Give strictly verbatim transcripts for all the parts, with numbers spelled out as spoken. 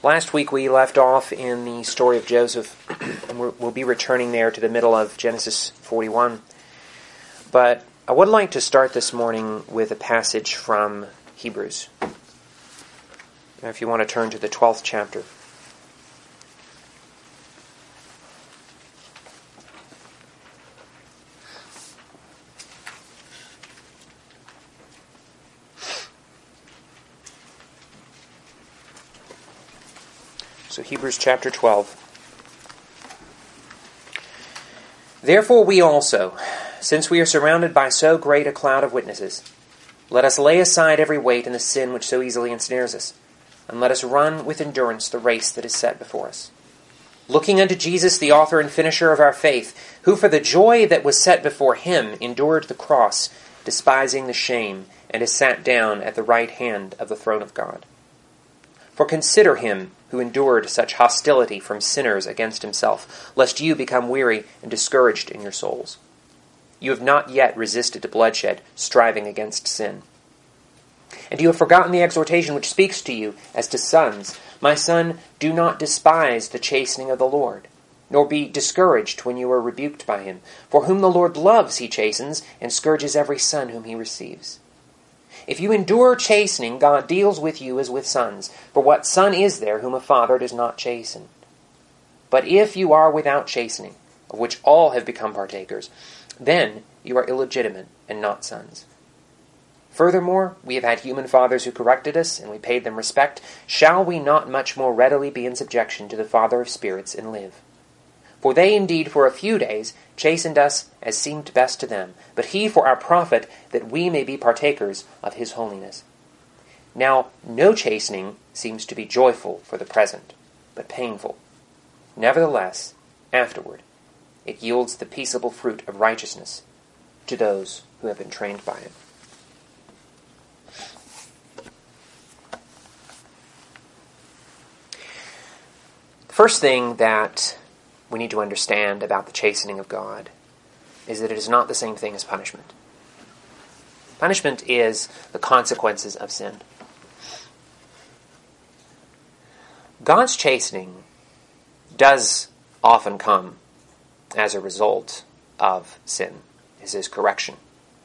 Last week we left off in the story of Joseph, and we're, we'll be returning there to the middle of Genesis forty-one. But I would like to start this morning with a passage from Hebrews. Now, if you want to turn to the twelfth chapter. So Hebrews chapter twelve. Therefore we also, since we are surrounded by so great a cloud of witnesses, let us lay aside every weight and the sin which so easily ensnares us, and let us run with endurance the race that is set before us. Looking unto Jesus, the author and finisher of our faith, who for the joy that was set before him endured the cross, despising the shame, and is sat down at the right hand of the throne of God. For consider him who endured such hostility from sinners against himself, lest you become weary and discouraged in your souls. You have not yet resisted to bloodshed, striving against sin. And you have forgotten the exhortation which speaks to you as to sons. My son, do not despise the chastening of the Lord, nor be discouraged when you are rebuked by him. For whom the Lord loves he chastens, and scourges every son whom he receives. If you endure chastening, God deals with you as with sons. For what son is there whom a father does not chasten? But if you are without chastening, of which all have become partakers, then you are illegitimate and not sons. Furthermore, we have had human fathers who corrected us, and we paid them respect. Shall we not much more readily be in subjection to the Father of spirits and live? For they indeed for a few days chastened us as seemed best to them, but he for our profit, that we may be partakers of his holiness. Now no chastening seems to be joyful for the present, but painful. Nevertheless, afterward, it yields the peaceable fruit of righteousness to those who have been trained by it. The first thing that we need to understand about the chastening of God is that it is not the same thing as punishment. Punishment is the consequences of sin. God's chastening does often come as a result of sin, is his correction.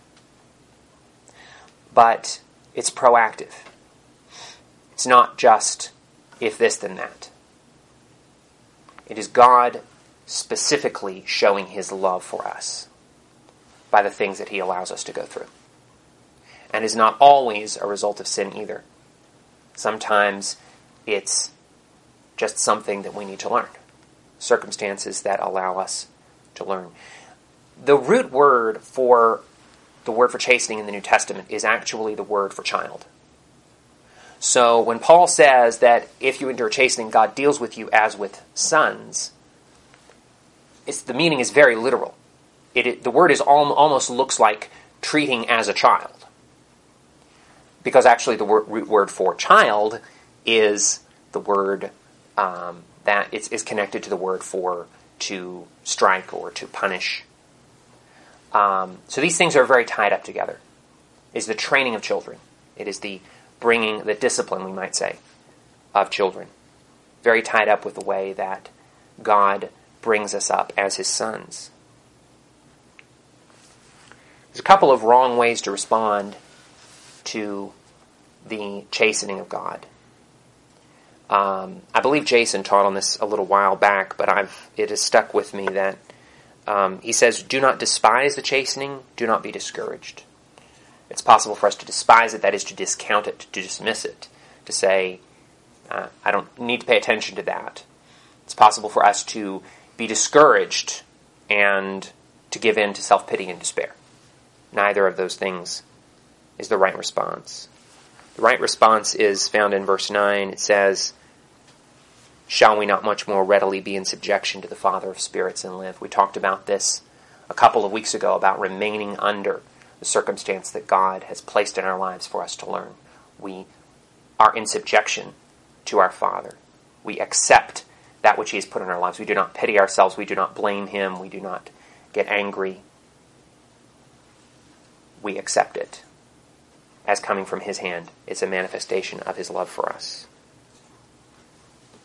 But it's proactive. It's not just if this then that. It is God specifically showing his love for us by the things that he allows us to go through. And is not always a result of sin either. Sometimes it's just something that we need to learn. Circumstances that allow us to learn. The root word for the word for chastening in the New Testament is actually the word for child. So when Paul says that if you endure chastening, God deals with you as with sons, It's, the meaning is very literal. It, it, the word is al- almost looks like treating as a child. Because actually the word, root word for child is the word um, that is, is connected to the word for to strike or to punish. Um, so these things are very tied up together. It is the training of children. It is the bringing, the discipline, we might say, of children. Very tied up with the way that God brings us up as his sons. There's a couple of wrong ways to respond to the chastening of God. Um, I believe Jason taught on this a little while back, but I've it has stuck with me that um, he says, do not despise the chastening, do not be discouraged. It's possible for us to despise it, that is to discount it, to dismiss it, to say, uh, I don't need to pay attention to that. It's possible for us to be discouraged and to give in to self-pity and despair. Neither of those things is the right response. The right response is found in verse nine. It says, shall we not much more readily be in subjection to the Father of spirits and live? We talked about this a couple of weeks ago, about remaining under the circumstance that God has placed in our lives for us to learn. We are in subjection to our Father. We accept that which he has put in our lives. We do not pity ourselves. We do not blame him. We do not get angry. We accept it as coming from his hand. It's a manifestation of his love for us.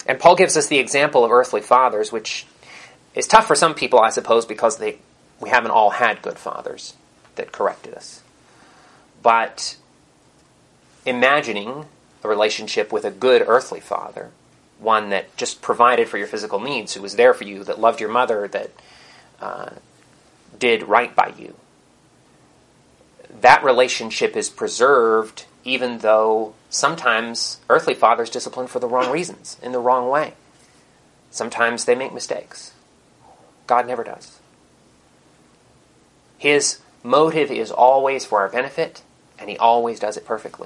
And Paul gives us the example of earthly fathers, which is tough for some people, I suppose, because they we haven't all had good fathers that corrected us. But imagining a relationship with a good earthly father, one that just provided for your physical needs, who was there for you, that loved your mother, that uh, did right by you, that relationship is preserved even though sometimes earthly fathers discipline for the wrong reasons, in the wrong way. Sometimes they make mistakes. God never does. His motive is always for our benefit, and he always does it perfectly.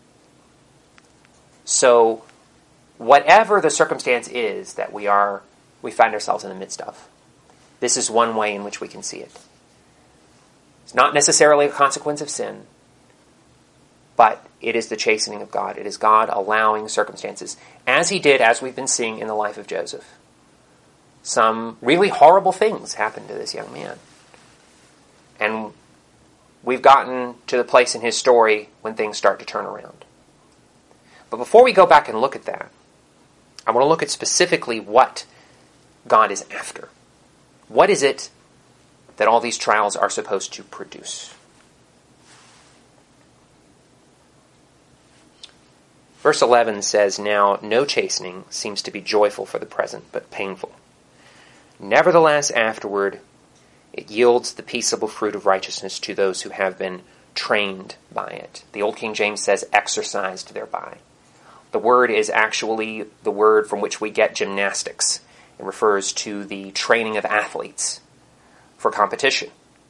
So, whatever the circumstance is that we are, we find ourselves in the midst of, this is one way in which we can see it. It's not necessarily a consequence of sin, but it is the chastening of God. It is God allowing circumstances, as he did, as we've been seeing in the life of Joseph. Some really horrible things happened to this young man. And we've gotten to the place in his story when things start to turn around. But before we go back and look at that, I want to look at specifically what God is after. What is it that all these trials are supposed to produce? Verse eleven says, "Now no chastening seems to be joyful for the present, but painful. Nevertheless, afterward, it yields the peaceable fruit of righteousness to those who have been trained by it." The Old King James says, "exercised thereby." The word is actually the word from which we get gymnastics. It refers to the training of athletes for competition.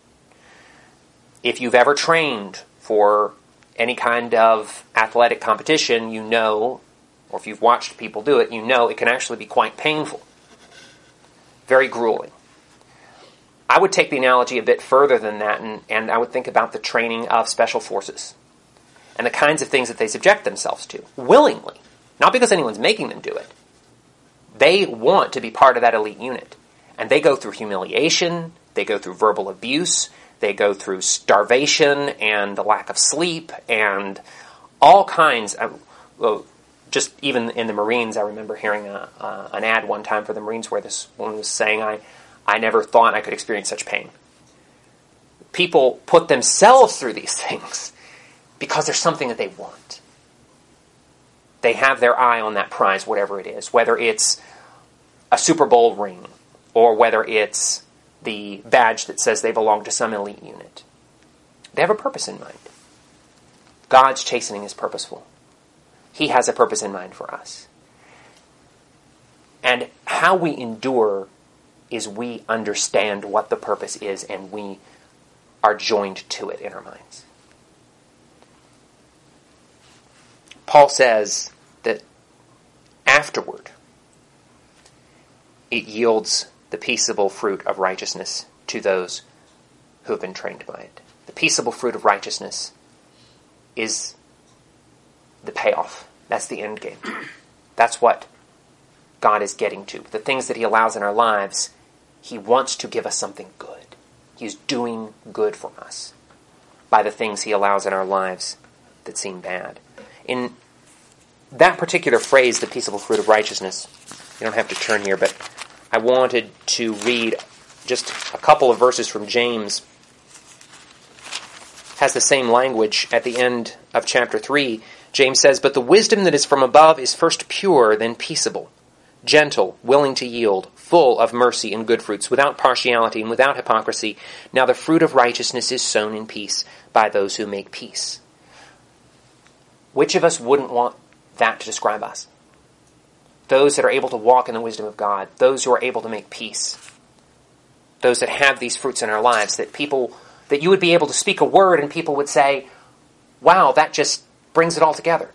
If you've ever trained for any kind of athletic competition, you know, or if you've watched people do it, you know it can actually be quite painful. Very grueling. I would take the analogy a bit further than that, and, and I would think about the training of special forces and the kinds of things that they subject themselves to, willingly. Not because anyone's making them do it. They want to be part of that elite unit. And they go through humiliation, they go through verbal abuse, they go through starvation and the lack of sleep, and all kinds of, well, just even in the Marines, I remember hearing a, uh, an ad one time for the Marines where this woman was saying, I, I never thought I could experience such pain. People put themselves through these things because there's something that they want. They have their eye on that prize, whatever it is, whether it's a Super Bowl ring or whether it's the badge that says they belong to some elite unit. They have a purpose in mind. God's chastening is purposeful. He has a purpose in mind for us. And how we endure is we understand what the purpose is and we are joined to it in our minds. Paul says that afterward, it yields the peaceable fruit of righteousness to those who have been trained by it. The peaceable fruit of righteousness is the payoff. That's the end game. That's what God is getting to. The things that he allows in our lives, he wants to give us something good. He's doing good for us by the things he allows in our lives that seem bad. In that particular phrase, the peaceable fruit of righteousness, you don't have to turn here, but I wanted to read just a couple of verses from James. It has the same language at the end of chapter three. James says, "But the wisdom that is from above is first pure, then peaceable, gentle, willing to yield, full of mercy and good fruits, without partiality and without hypocrisy. Now the fruit of righteousness is sown in peace by those who make peace." Which of us wouldn't want that to describe us? Those that are able to walk in the wisdom of God, those who are able to make peace, those that have these fruits in our lives, that people, that you would be able to speak a word and people would say, wow, that just brings it all together.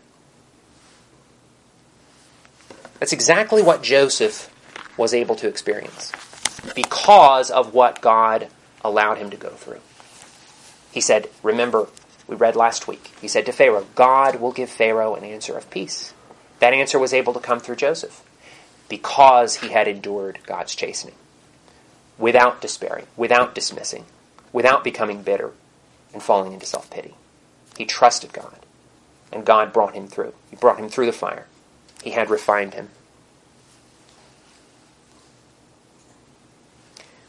That's exactly what Joseph was able to experience because of what God allowed him to go through. He said, remember, we read last week, he said to Pharaoh, God will give Pharaoh an answer of peace. That answer was able to come through Joseph because he had endured God's chastening without despairing, without dismissing, without becoming bitter and falling into self-pity. He trusted God, and God brought him through. He brought him through the fire. He had refined him.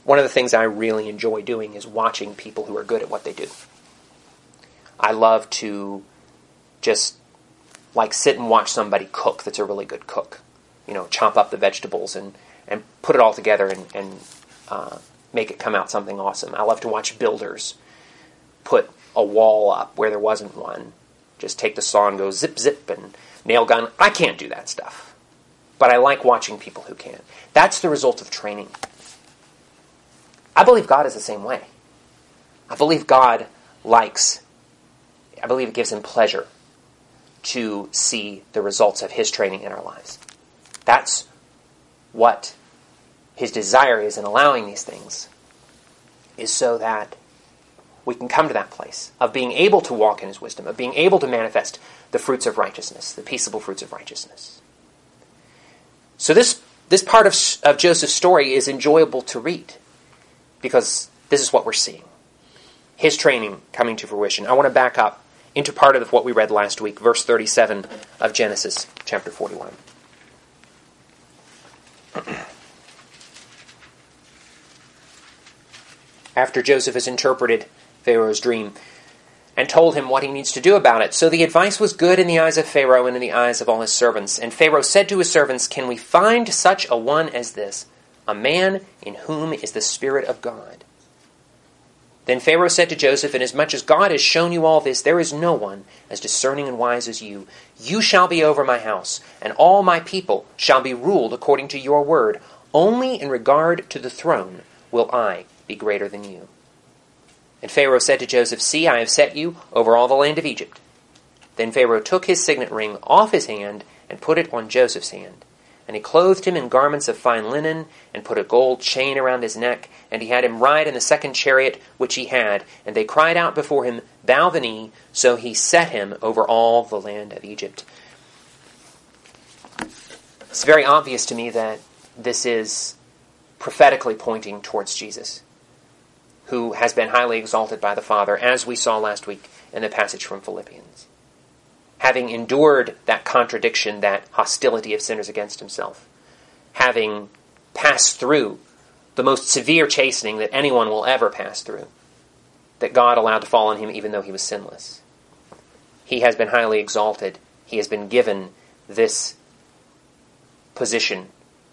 One of the things I really enjoy doing is watching people who are good at what they do. I love to just like sit and watch somebody cook that's a really good cook. You know, chop up the vegetables and, and put it all together and, and uh, make it come out something awesome. I love to watch builders put a wall up where there wasn't one. Just take the saw and go zip, zip, and nail gun. I can't do that stuff. But I like watching people who can. That's the result of training. I believe God is the same way. I believe God likes, I believe it gives him pleasure to see the results of his training in our lives. That's what his desire is in allowing these things, is so that we can come to that place of being able to walk in his wisdom, of being able to manifest the fruits of righteousness, the peaceable fruits of righteousness. So this this part of, of Joseph's story is enjoyable to read, because this is what we're seeing. His training coming to fruition. I want to back up into part of what we read last week, verse thirty-seven of Genesis chapter forty-one. After Joseph has interpreted Pharaoh's dream and told him what he needs to do about it. So the advice was good in the eyes of Pharaoh and in the eyes of all his servants. And Pharaoh said to his servants, "Can we find such a one as this, a man in whom is the Spirit of God?" Then Pharaoh said to Joseph, "Inasmuch as God has shown you all this, there is no one as discerning and wise as you. You shall be over my house, and all my people shall be ruled according to your word. Only in regard to the throne will I be greater than you." And Pharaoh said to Joseph, "See, I have set you over all the land of Egypt." Then Pharaoh took his signet ring off his hand and put it on Joseph's hand. And he clothed him in garments of fine linen, and put a gold chain around his neck, and he had him ride in the second chariot which he had. And they cried out before him, "Bow the knee." So he set him over all the land of Egypt. It's very obvious to me that this is prophetically pointing towards Jesus, who has been highly exalted by the Father, as we saw last week in the passage from Philippians. Having endured that contradiction, that hostility of sinners against himself, having passed through the most severe chastening that anyone will ever pass through, that God allowed to fall on him even though he was sinless. He has been highly exalted. He has been given this position.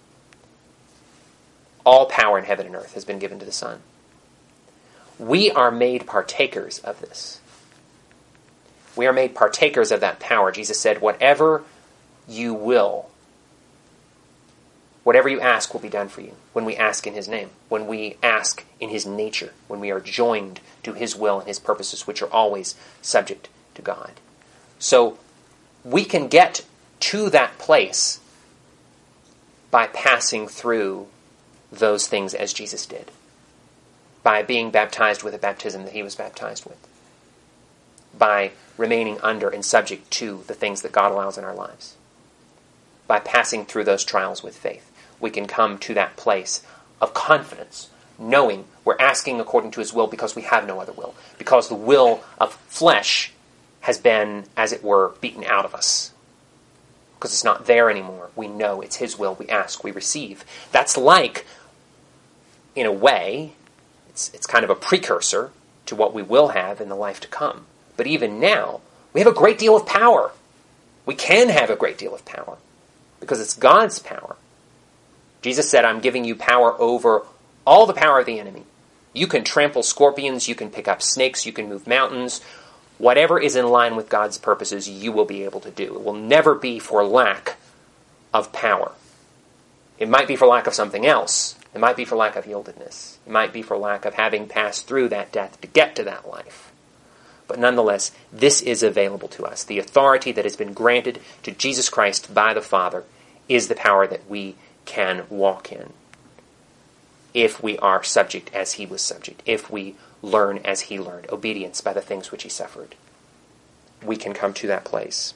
All power in heaven and earth has been given to the Son. We are made partakers of this. We are made partakers of that power. Jesus said, "Whatever you will, whatever you ask will be done for you," when we ask in his name, when we ask in his nature, when we are joined to his will and his purposes, which are always subject to God. So we can get to that place by passing through those things as Jesus did, by being baptized with a baptism that he was baptized with, by remaining under and subject to the things that God allows in our lives. By passing through those trials with faith, we can come to that place of confidence, knowing we're asking according to his will because we have no other will, because the will of flesh has been, as it were, beaten out of us. Because it's not there anymore. We know it's his will. We ask, we receive. That's like, in a way, it's, it's kind of a precursor to what we will have in the life to come. But even now, we have a great deal of power. We can have a great deal of power because it's God's power. Jesus said, "I'm giving you power over all the power of the enemy." You can trample scorpions, you can pick up snakes, you can move mountains. Whatever is in line with God's purposes, you will be able to do. It will never be for lack of power. It might be for lack of something else. It might be for lack of yieldedness. It might be for lack of having passed through that death to get to that life. But nonetheless, this is available to us. The authority that has been granted to Jesus Christ by the Father is the power that we can walk in if we are subject as he was subject, if we learn as he learned, obedience by the things which he suffered. We can come to that place.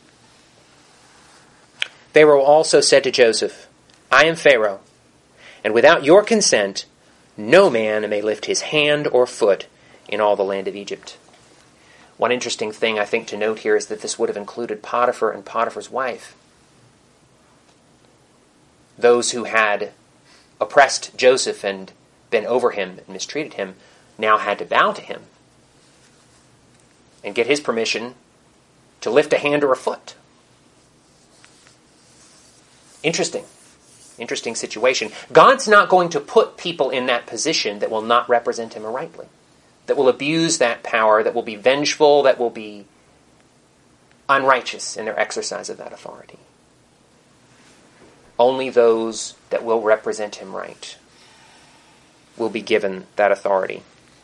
Pharaoh also said to Joseph, "I am Pharaoh, and without your consent, no man may lift his hand or foot in all the land of Egypt." One interesting thing I think to note here is that this would have included Potiphar and Potiphar's wife. Those who had oppressed Joseph and been over him and mistreated him now had to bow to him and get his permission to lift a hand or a foot. Interesting. Interesting situation. God's not going to put people in that position that will not represent him rightly, that will abuse that power, that will be vengeful, that will be unrighteous in their exercise of that authority. Only those that will represent him right will be given that authority.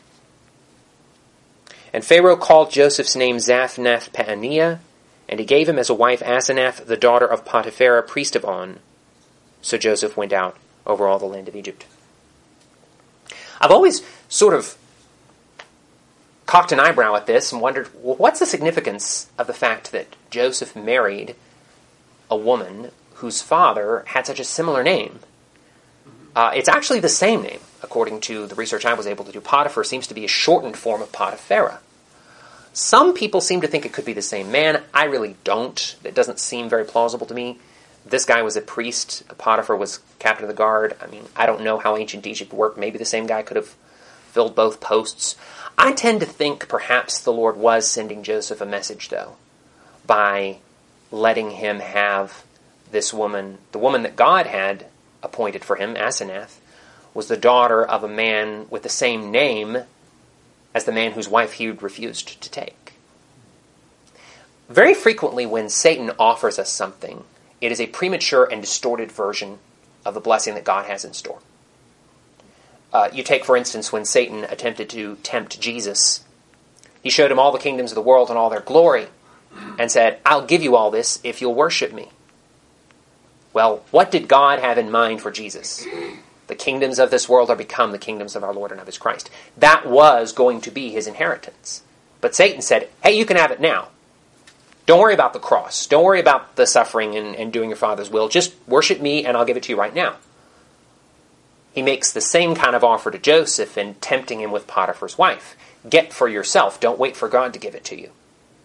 And Pharaoh called Joseph's name Zaphnath-Paaneah, and he gave him as a wife Asenath, the daughter of Potipharah, priest of On. So Joseph went out over all the land of Egypt. I've always sort of cocked an eyebrow at this and wondered, well, what's the significance of the fact that Joseph married a woman whose father had such a similar name? Uh, it's actually the same name, according to the research I was able to do. Potiphar seems to be a shortened form of Potipharah. Some people seem to think it could be the same man. I really don't. It doesn't seem very plausible to me. This guy was a priest. Potiphar was captain of the guard. I mean, I don't know how ancient Egypt worked. Maybe the same guy could have filled both posts. I tend to think perhaps the Lord was sending Joseph a message, though, by letting him have this woman. The woman that God had appointed for him, Asenath, was the daughter of a man with the same name as the man whose wife he refused to take. Very frequently when Satan offers us something, it is a premature and distorted version of the blessing that God has in store. Uh, you take, for instance, when Satan attempted to tempt Jesus, he showed him all the kingdoms of the world and all their glory, and said, I'll give you all this if you'll worship me. Well, what did God have in mind for Jesus? The kingdoms of this world are become the kingdoms of our Lord and of his Christ. That was going to be his inheritance. But Satan said, hey, you can have it now. Don't worry about the cross. Don't worry about the suffering and, and doing your Father's will. Just worship me and I'll give it to you right now. He makes the same kind of offer to Joseph in tempting him with Potiphar's wife. Get for yourself. Don't wait for God to give it to you.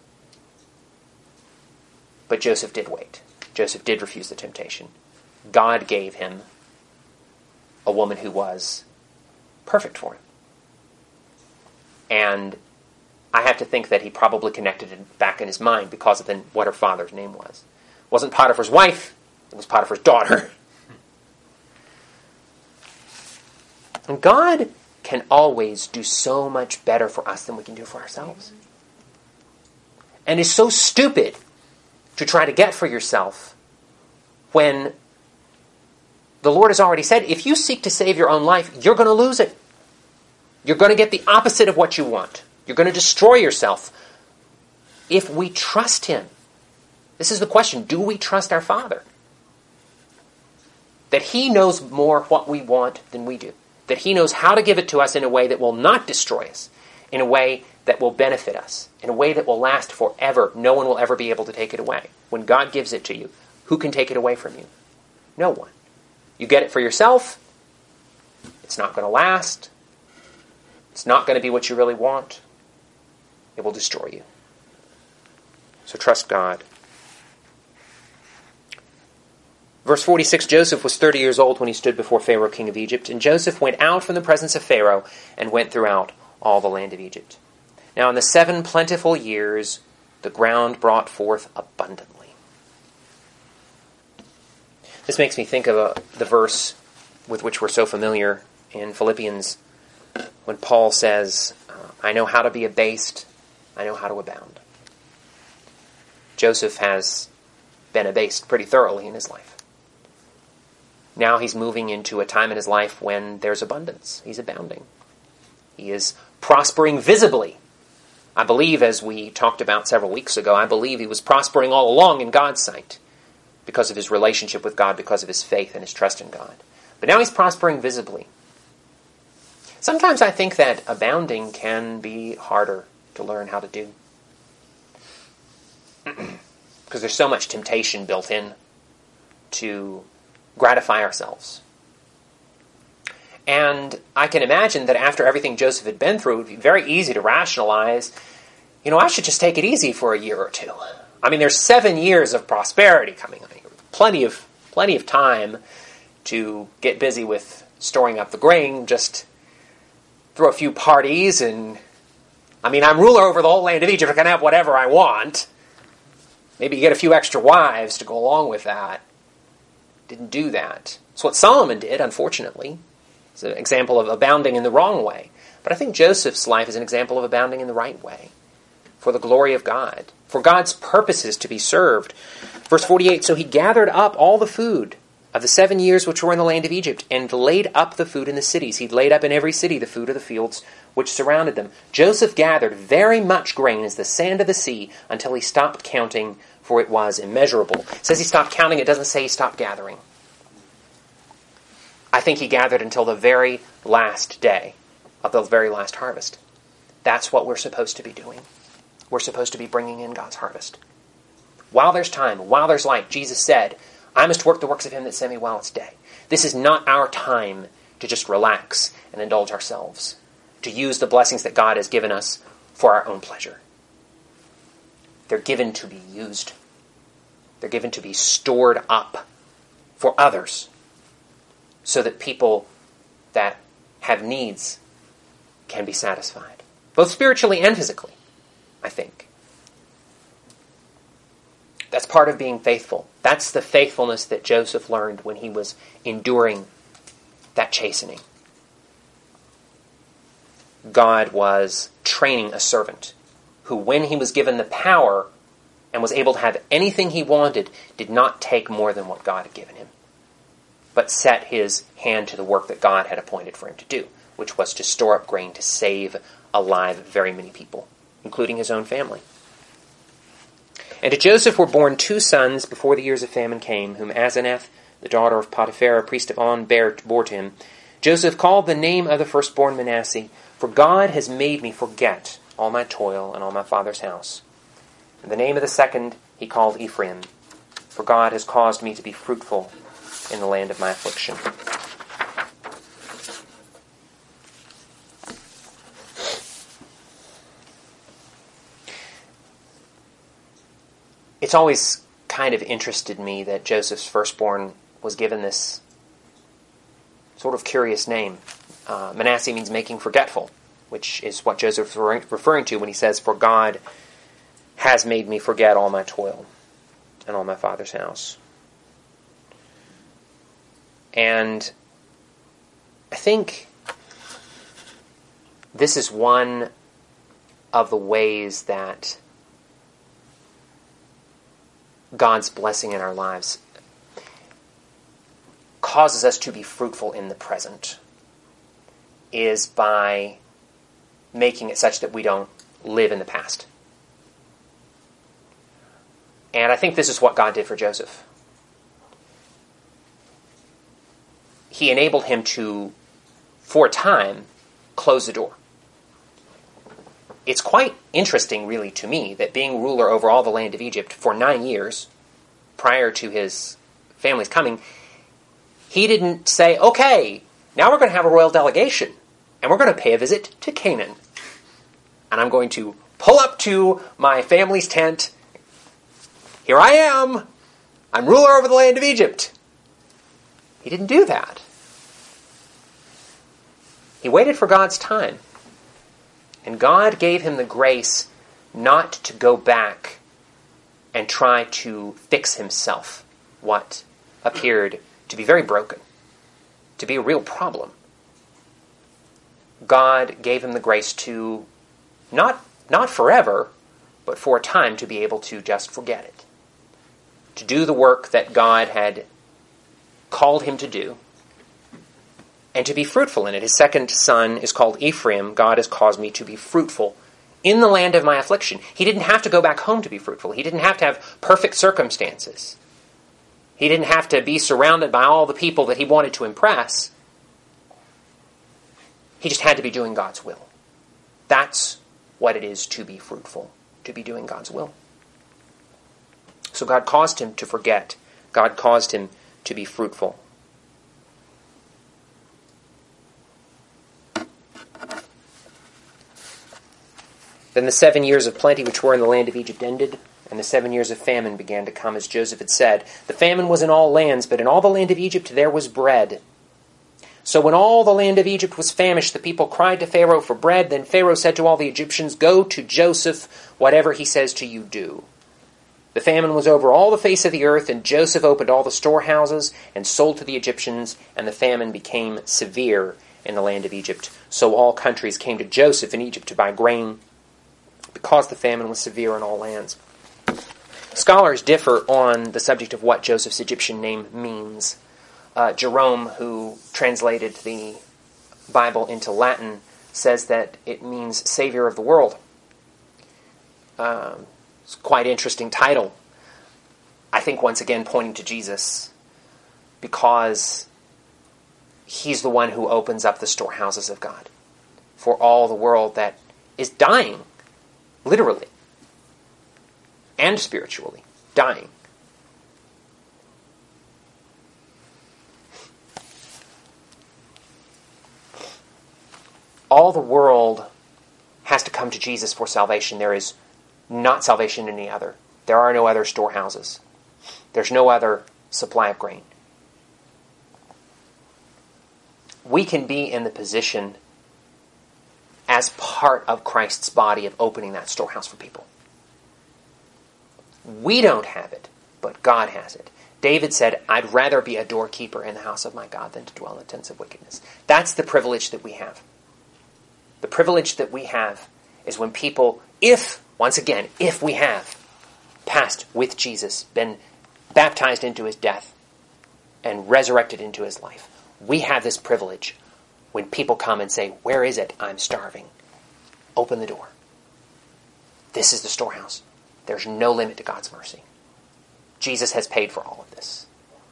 But Joseph did wait. Joseph did refuse the temptation. God gave him a woman who was perfect for him. And I have to think that he probably connected it back in his mind because of the, what her father's name was. It wasn't Potiphar's wife, it was Potiphar's daughter. And God can always do so much better for us than we can do for ourselves. And is so stupid to try to get for yourself when the Lord has already said, if you seek to save your own life, you're going to lose it. You're going to get the opposite of what you want. You're going to destroy yourself. If we trust him, this is the question, do we trust our Father? That he knows more what we want than we do. That he knows how to give it to us in a way that will not destroy us. In a way that will benefit us. In a way that will last forever. No one will ever be able to take it away. When God gives it to you, who can take it away from you? No one. You get it for yourself, it's not going to last. It's not going to be what you really want. It will destroy you. So trust God. Verse forty-six, Joseph was thirty years old when he stood before Pharaoh, king of Egypt, and Joseph went out from the presence of Pharaoh and went throughout all the land of Egypt. Now in the seven plentiful years, the ground brought forth abundantly. This makes me think of a, the verse with which we're so familiar in Philippians when Paul says, I know how to be abased, I know how to abound. Joseph has been abased pretty thoroughly in his life. Now he's moving into a time in his life when there's abundance. He's abounding. He is prospering visibly. I believe, as we talked about several weeks ago, I believe he was prospering all along in God's sight because of his relationship with God, because of his faith and his trust in God. But now he's prospering visibly. Sometimes I think that abounding can be harder to learn how to do. Because there's so much temptation built in to gratify ourselves. And I can imagine that after everything Joseph had been through, it would be very easy to rationalize, you know, I should just take it easy for a year or two. I mean, there's seven years of prosperity coming. I mean, plenty of plenty of time to get busy with storing up the grain. Just throw a few parties and, I mean, I'm ruler over the whole land of Egypt. I can have whatever I want. Maybe you get a few extra wives to go along with that. Didn't do that. It's what Solomon did, unfortunately. It's an example of abounding in the wrong way. But I think Joseph's life is an example of abounding in the right way, for the glory of God, for God's purposes to be served. Verse forty-eight, so he gathered up all the food of the seven years which were in the land of Egypt, and laid up the food in the cities. He laid up in every city the food of the fields which surrounded them. Joseph gathered very much grain as the sand of the sea, until he stopped counting, for it was immeasurable. It says he stopped counting, it doesn't say he stopped gathering. I think he gathered until the very last day of the very last harvest. That's what we're supposed to be doing. We're supposed to be bringing in God's harvest. While there's time, while there's light, Jesus said, I must work the works of him that sent me while it's day. This is not our time to just relax and indulge ourselves, to use the blessings that God has given us for our own pleasure. They're given to be used. They're given to be stored up for others, so that people that have needs can be satisfied, both spiritually and physically, I think. That's part of being faithful. That's the faithfulness that Joseph learned when he was enduring that chastening. God was training a servant who, when he was given the power and was able to have anything he wanted, did not take more than what God had given him, but set his hand to the work that God had appointed for him to do, which was to store up grain to save alive very many people, including his own family. And to Joseph were born two sons before the years of famine came, whom Asenath, the daughter of Potiphar, priest of On, bare, bore to him. Joseph called the name of the firstborn Manasseh, for God has made me forget all my toil and all my father's house. And the name of the second he called Ephraim, for God has caused me to be fruitful in the land of my affliction. It's always kind of interested me that Joseph's firstborn was given this sort of curious name. Uh, Manasseh means making forgetful, which is what Joseph's referring to when he says, for God has made me forget all my toil and all my father's house. And I think this is one of the ways that God's blessing in our lives causes us to be fruitful in the present, is by making it such that we don't live in the past. And I think this is what God did for Joseph. He enabled him to, for a time, close the door. It's quite interesting, really, to me, that being ruler over all the land of Egypt for nine years, prior to his family's coming, he didn't say, okay, now we're going to have a royal delegation, and we're going to pay a visit to Canaan. And I'm going to pull up to my family's tent. Here I am. I'm ruler over the land of Egypt. He didn't do that. He waited for God's time. And God gave him the grace not to go back and try to fix himself what appeared to be very broken, to be a real problem. God gave him the grace to, not, not forever, but for a time, to be able to just forget it. To do the work that God had called him to do, and to be fruitful in it. His second son is called Ephraim. God has caused me to be fruitful in the land of my affliction. He didn't have to go back home to be fruitful. He didn't have to have perfect circumstances. He didn't have to be surrounded by all the people that he wanted to impress. He just had to be doing God's will. That's what it is to be fruitful, to be doing God's will. So God caused him to forget. God caused him to be fruitful. Then the seven years of plenty which were in the land of Egypt ended, and the seven years of famine began to come, as Joseph had said. The famine was in all lands, but in all the land of Egypt there was bread. So when all the land of Egypt was famished, the people cried to Pharaoh for bread. Then Pharaoh said to all the Egyptians, "Go to Joseph, whatever he says to you, do." The famine was over all the face of the earth, and Joseph opened all the storehouses and sold to the Egyptians, and the famine became severe in the land of Egypt. So all countries came to Joseph in Egypt to buy grain, because the famine was severe in all lands. Scholars differ on the subject of what Joseph's Egyptian name means. Uh, Jerome, who translated the Bible into Latin, says that it means Savior of the world. Um, it's a quite interesting title. I think once again pointing to Jesus, because he's the one who opens up the storehouses of God for all the world that is dying, literally and spiritually, dying. All the world has to come to Jesus for salvation. There is not salvation in any other. There are no other storehouses. There's no other supply of grain. We can be in the position as part of Christ's body of opening that storehouse for people. We don't have it, but God has it. David said, "I'd rather be a doorkeeper in the house of my God than to dwell in the tents of wickedness." That's the privilege that we have. The privilege that we have is when people, if, once again, if we have passed with Jesus, been baptized into his death, and resurrected into his life, we have this privilege when people come and say, "Where is it? I'm starving." Open the door. This is the storehouse. There's no limit to God's mercy. Jesus has paid for all of this.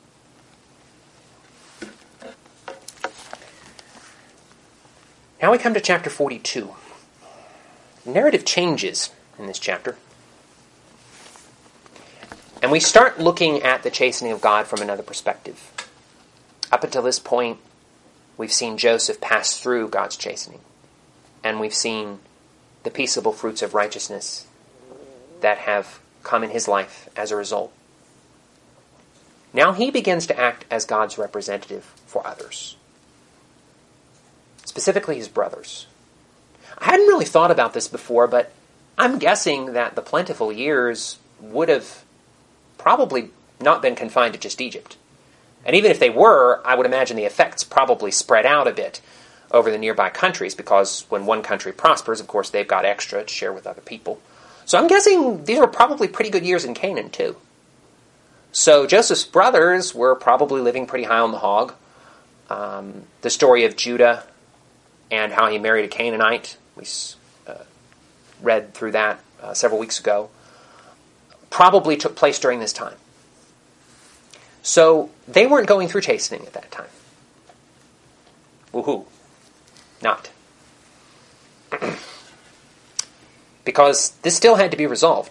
Now we come to chapter forty-two. The narrative changes in this chapter. And we start looking at the chastening of God from another perspective. Up until this point, we've seen Joseph pass through God's chastening. And we've seen the peaceable fruits of righteousness that have come in his life as a result. Now he begins to act as God's representative for others. Specifically his brothers. I hadn't really thought about this before, but I'm guessing that the plentiful years would have probably not been confined to just Egypt. And even if they were, I would imagine the effects probably spread out a bit over the nearby countries, because when one country prospers, of course, they've got extra to share with other people. So I'm guessing these were probably pretty good years in Canaan, too. So Joseph's brothers were probably living pretty high on the hog. Um, the story of Judah and how he married a Canaanite, we uh, read through that uh, several weeks ago, probably took place during this time. So they weren't going through chastening at that time. Woohoo. Not. Because this still had to be resolved.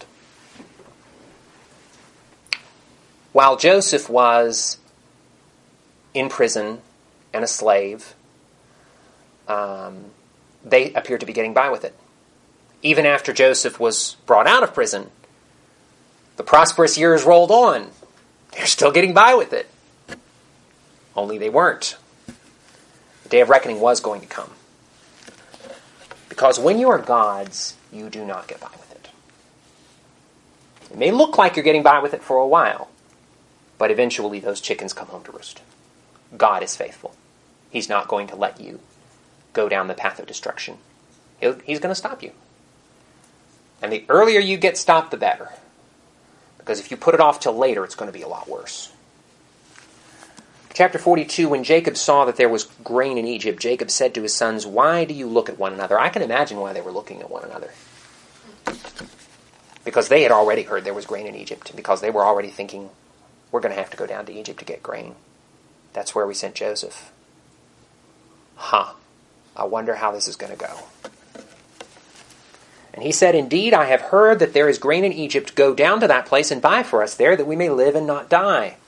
While Joseph was in prison and a slave, um, they appeared to be getting by with it. Even after Joseph was brought out of prison, the prosperous years rolled on. They're still getting by with it. Only they weren't. The day of reckoning was going to come. Because when you are God's, you do not get by with it. It may look like you're getting by with it for a while, but eventually those chickens come home to roost. God is faithful. He's not going to let you go down the path of destruction. He'll, he's going to stop you. And the earlier you get stopped, the better. Because if you put it off till later, it's going to be a lot worse. Chapter forty-two, when Jacob saw that there was grain in Egypt, Jacob said to his sons, "Why do you look at one another?" I can imagine why they were looking at one another. Because they had already heard there was grain in Egypt. Because they were already thinking, we're going to have to go down to Egypt to get grain. That's where we sent Joseph. Huh. I wonder how this is going to go. And he said, "Indeed, I have heard that there is grain in Egypt. Go down to that place and buy for us there, that we may live and not die."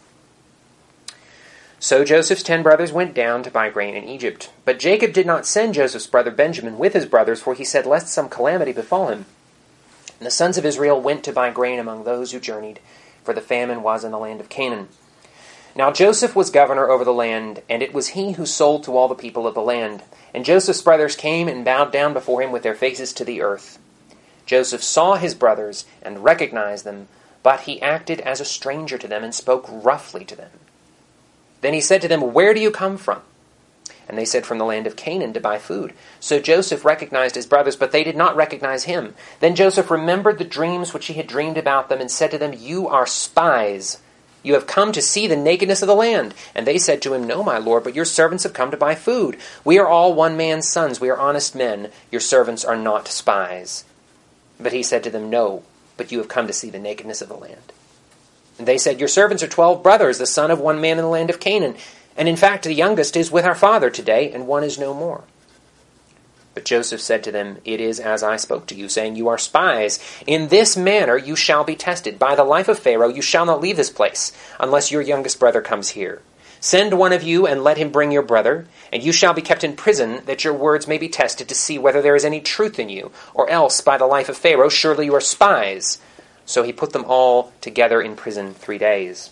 So Joseph's ten brothers went down to buy grain in Egypt. But Jacob did not send Joseph's brother Benjamin with his brothers, for he said, lest some calamity befall him. And the sons of Israel went to buy grain among those who journeyed, for the famine was in the land of Canaan. Now Joseph was governor over the land, and it was he who sold to all the people of the land. And Joseph's brothers came and bowed down before him with their faces to the earth. Joseph saw his brothers and recognized them, but he acted as a stranger to them and spoke roughly to them. Then he said to them, "Where do you come from?" And they said, "From the land of Canaan to buy food." So Joseph recognized his brothers, but they did not recognize him. Then Joseph remembered the dreams which he had dreamed about them and said to them, "You are spies. You have come to see the nakedness of the land." And they said to him, "No, my lord, but your servants have come to buy food. We are all one man's sons. We are honest men. Your servants are not spies." But he said to them, "No, but you have come to see the nakedness of the land." And they said, "Your servants are twelve brothers, the son of one man in the land of Canaan. And in fact, the youngest is with our father today, and one is no more." But Joseph said to them, "It is as I spoke to you, saying, 'You are spies.' In this manner you shall be tested. By the life of Pharaoh you shall not leave this place, unless your youngest brother comes here. Send one of you and let him bring your brother, and you shall be kept in prison, that your words may be tested to see whether there is any truth in you. Or else, by the life of Pharaoh, surely you are spies." So he put them all together in prison three days.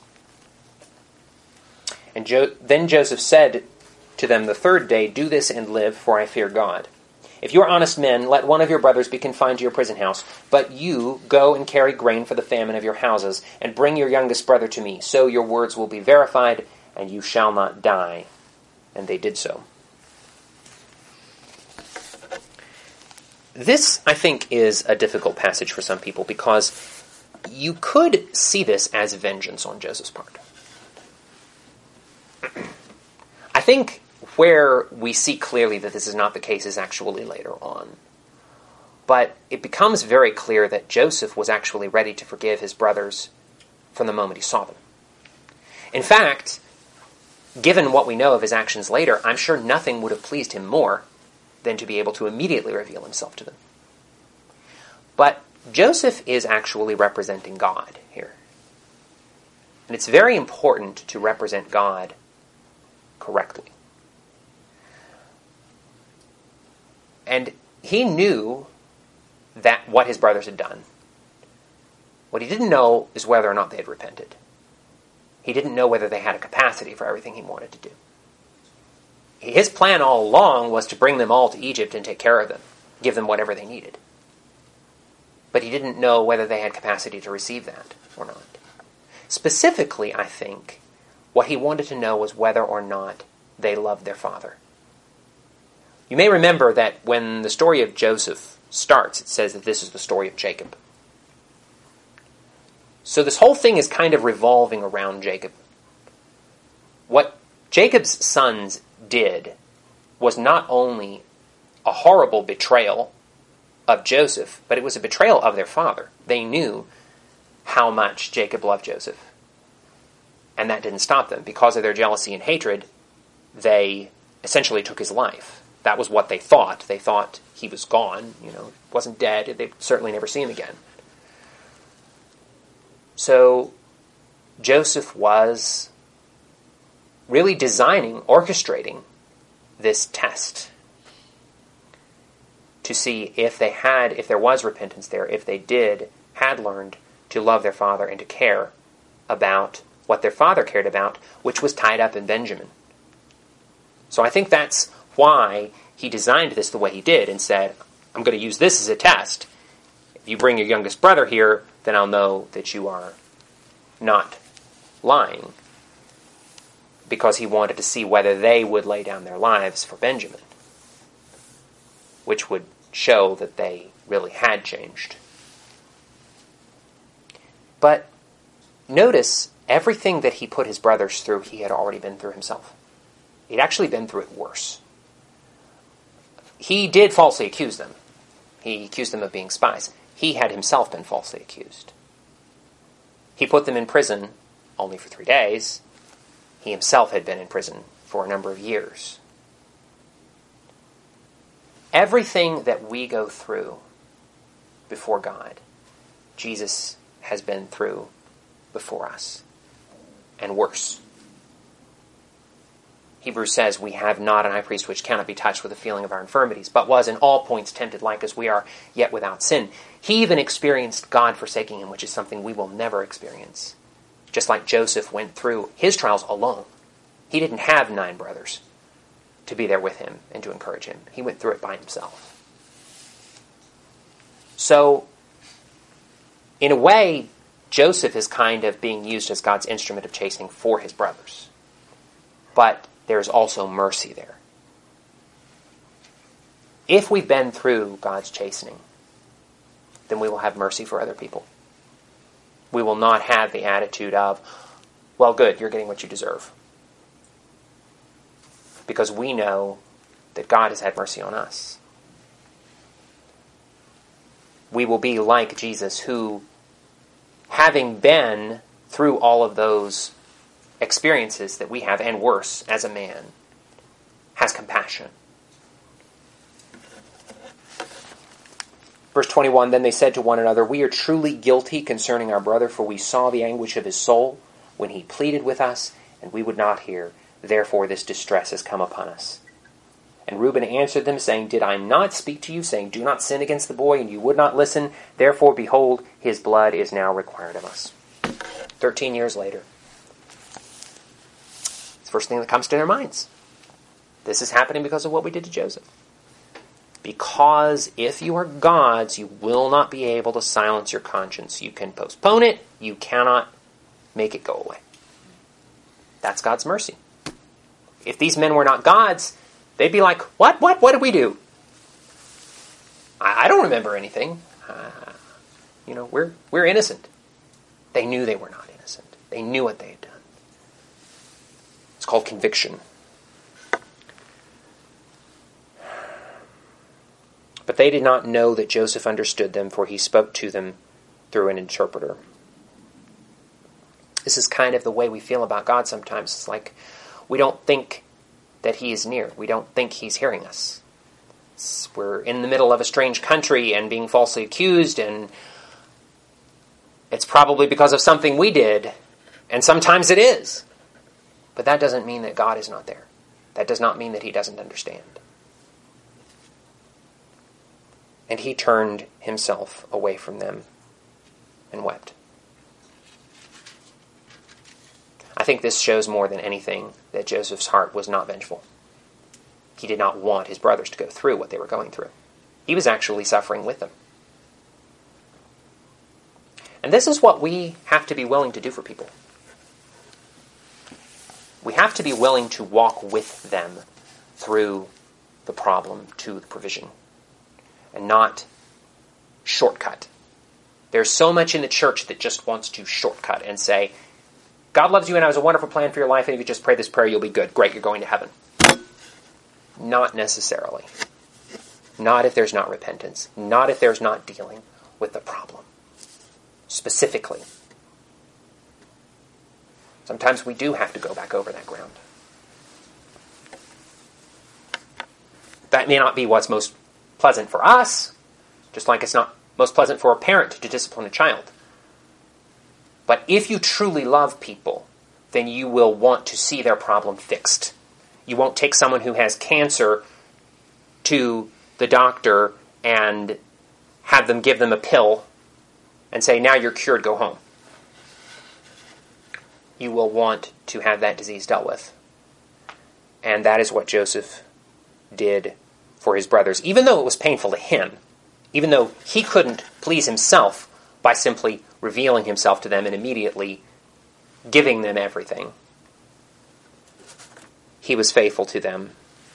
And jo- then Joseph said to them the third day, "Do this and live, for I fear God. If you are honest men, let one of your brothers be confined to your prison house. But you go and carry grain for the famine of your houses, and bring your youngest brother to me. So your words will be verified, and you shall not die." And they did so. This, I think, is a difficult passage for some people, because you could see this as vengeance on Joseph's part. I think where we see clearly that this is not the case is actually later on. But it becomes very clear that Joseph was actually ready to forgive his brothers from the moment he saw them. In fact, given what we know of his actions later, I'm sure nothing would have pleased him more than to be able to immediately reveal himself to them. But Joseph is actually representing God here. And it's very important to represent God correctly. And he knew that what his brothers had done. What he didn't know is whether or not they had repented. He didn't know whether they had a capacity for everything he wanted to do. His plan all along was to bring them all to Egypt and take care of them, give them whatever they needed. But he didn't know whether they had capacity to receive that or not. Specifically, I think, what he wanted to know was whether or not they loved their father. You may remember that when the story of Joseph starts, it says that this is the story of Jacob. So this whole thing is kind of revolving around Jacob. What Jacob's sons did was not only a horrible betrayal of Joseph, but it was a betrayal of their father. They knew how much Jacob loved Joseph. And that didn't stop them. Because of their jealousy and hatred, they essentially took his life. That was what they thought. They thought he was gone, you know, wasn't dead. They'd certainly never see him again. So Joseph was really designing, orchestrating this test to see if they had, if there was repentance there, if they did, had learned to love their father and to care about what their father cared about, which was tied up in Benjamin. So I think that's why he designed this the way he did and said, I'm going to use this as a test. If you bring your youngest brother here, then I'll know that you are not lying. Because he wanted to see whether they would lay down their lives for Benjamin, which would show that they really had changed. But notice, everything that he put his brothers through, he had already been through himself. He'd actually been through it worse. He did falsely accuse them. He accused them of being spies. He had himself been falsely accused. He put them in prison only for three days. He himself had been in prison for a number of years. Everything that we go through before God, Jesus has been through before us, and worse. Hebrews says, we have not an high priest which cannot be touched with the feeling of our infirmities, but was in all points tempted like as we are, yet without sin. He even experienced God forsaking him, which is something we will never experience. just like Joseph went through his trials alone. He didn't have nine brothers to be there with him and to encourage him. He went through it by himself. So, in a way, Joseph is kind of being used as God's instrument of chastening for his brothers. But there's also mercy there. If we've been through God's chastening, then we will have mercy for other people. We will not have the attitude of, well, good, you're getting what you deserve. Because we know that God has had mercy on us. We will be like Jesus, who, having been through all of those experiences that we have, and worse, as a man, has compassion. Verse twenty-one, then they said to one another, we are truly guilty concerning our brother, for we saw the anguish of his soul when he pleaded with us, and we would not hear. Therefore this distress has come upon us. And Reuben answered them, saying, did I not speak to you, saying, do not sin against the boy, and you would not listen? Therefore, behold, his blood is now required of us. Thirteen years later. It's the first thing that comes to their minds. This is happening because of what we did to Joseph. Because if you are God's, you will not be able to silence your conscience. You can postpone it. You cannot make it go away. That's God's mercy. If these men were not God's, they'd be like, what, what, what did we do? I, I don't remember anything. Uh, you know, we're we're innocent. They knew they were not innocent. They knew what they had done. It's called conviction. But they did not know that Joseph understood them, for he spoke to them through an interpreter. This is kind of the way we feel about God sometimes. It's like we don't think that he is near. We don't think he's hearing us. It's, we're in the middle of a strange country and being falsely accused, and it's probably because of something we did, and sometimes it is. But that doesn't mean that God is not there. That does not mean that he doesn't understand. And he turned himself away from them and wept. I think this shows more than anything that Joseph's heart was not vengeful. He did not want his brothers to go through what they were going through. He was actually suffering with them. And this is what we have to be willing to do for people. We have to be willing to walk with them through the problem to the provision, and not shortcut. There's so much in the church that just wants to shortcut and say, God loves you and has a wonderful plan for your life, and if you just pray this prayer, you'll be good. Great, you're going to heaven. Not necessarily. Not if there's not repentance. Not if there's not dealing with the problem. Specifically. Sometimes we do have to go back over that ground. That may not be what's most pleasant for us, just like it's not most pleasant for a parent to discipline a child. But if you truly love people, then you will want to see their problem fixed. You won't take someone who has cancer to the doctor and have them give them a pill and say, now you're cured, go home. You will want to have that disease dealt with. And that is what Joseph did for his brothers, even though it was painful to him, even though he couldn't please himself by simply revealing himself to them and immediately giving them everything. He was faithful to them.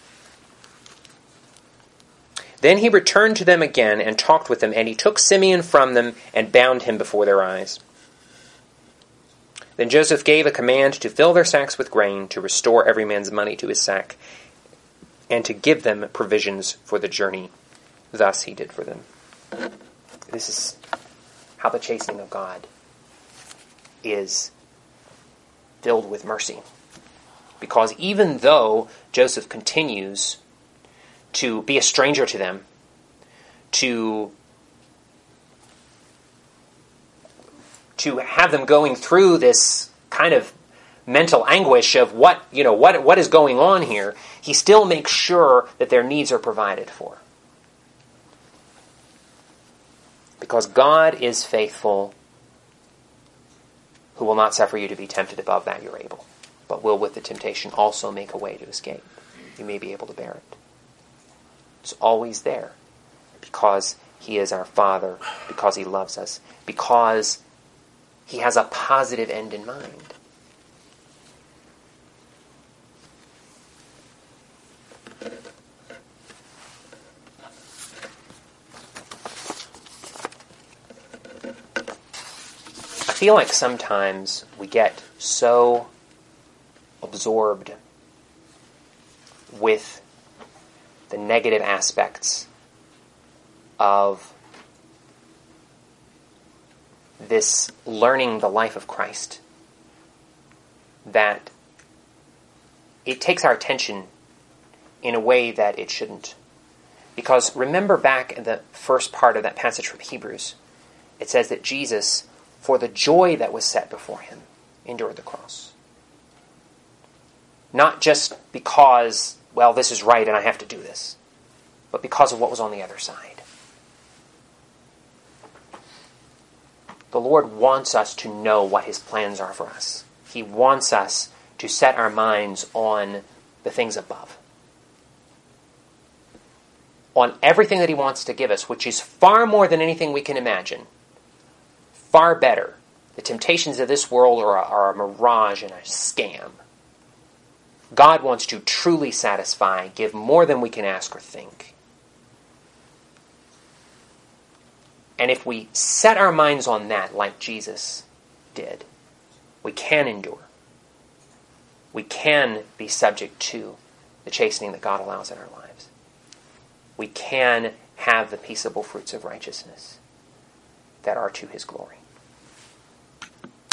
Then he returned to them again and talked with them, and he took Simeon from them and bound him before their eyes. Then Joseph gave a command to fill their sacks with grain, to restore every man's money to his sack, and to give them provisions for the journey. Thus he did for them. This is how the chastening of God is filled with mercy. Because even though Joseph continues to be a stranger to them, to, to have them going through this kind of mental anguish of what, you know, what, what is going on here, he still makes sure that their needs are provided for. Because God is faithful, who will not suffer you to be tempted above that you're able, but will with the temptation also make a way to escape. You may be able to bear it. It's always there, because he is our Father, because he loves us, because he has a positive end in mind. I feel like sometimes we get so absorbed with the negative aspects of this learning the life of Christ that it takes our attention in a way that it shouldn't. Because remember back in the first part of that passage from Hebrews, it says that Jesus, for the joy that was set before him, endured the cross. Not just because, well, this is right and I have to do this, but because of what was on the other side. The Lord wants us to know what his plans are for us. He wants us to set our minds on the things above. On everything that he wants to give us, which is far more than anything we can imagine. Far better. The temptations of this world are a, are a mirage and a scam. God wants to truly satisfy, give more than we can ask or think. And if we set our minds on that like Jesus did, we can endure. We can be subject to the chastening that God allows in our lives. We can have the peaceable fruits of righteousness that are to his glory.